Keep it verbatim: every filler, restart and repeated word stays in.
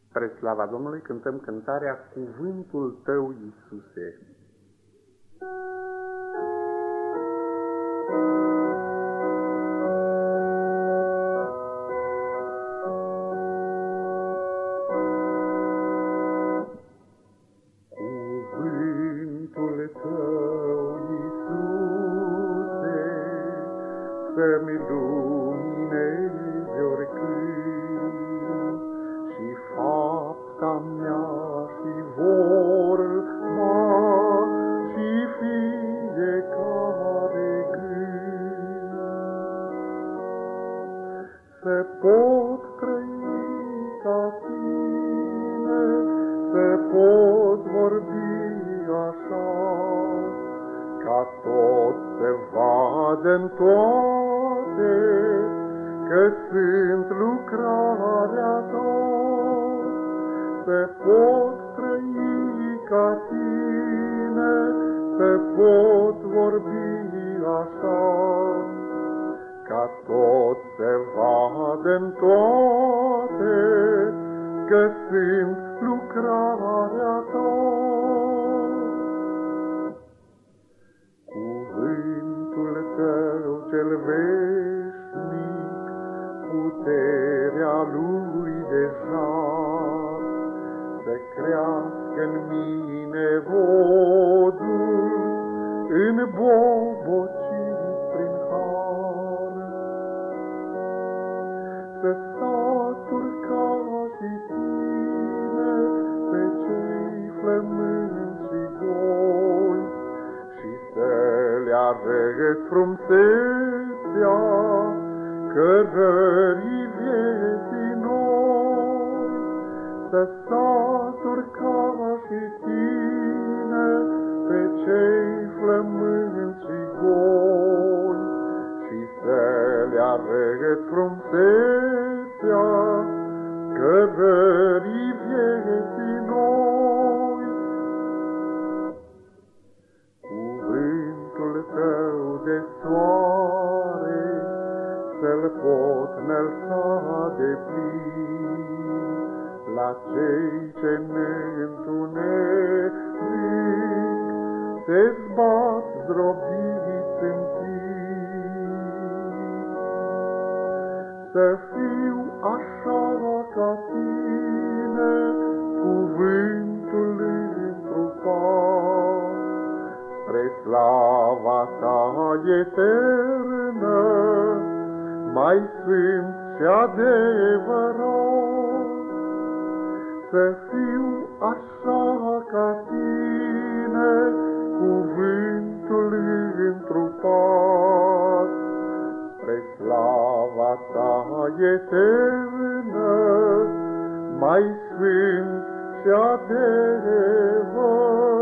Spre slava Domnului cântăm cântarea Cuvântul Tău, Iisuse. Cuvântul Tău, Iisuse, să-mi lumineze oricând, și fapta mea și vorba și fiecare gând, să pot trăi ca Tine, să pot vorbi așa, ca tot să vadă-n toate că sunt lucrarea Ta. Să pot trăi ca Tine, să pot vorbi așa, ca tot să vadă-n toate că sunt lucrarea Ta. Cuvântul Tău cel veșnic, puterea Lui deja, să crească-n mine rodul, îmbobocit prin har, să satur ca și Tine pe cei flămânzi și goi, și să le arăt frumusețea cărării vieții noi, să satur ca și Tine pe cei flămânzi și goi, și să le arăt frumusețea cărării vieții noi. Cuvântul Tău de soare să-l pot înălța de plin la cei ce-n întuneric se zbat zdrobiți în timp. Să fiu așa ca Tine, cuvântul întrupat, spre slava Ta eternă, mai sfânt și adevărat. Să fiu așa ca Tine, cuvântul întrupat, spre slava Ta eternă, mai sfânt și adevărat.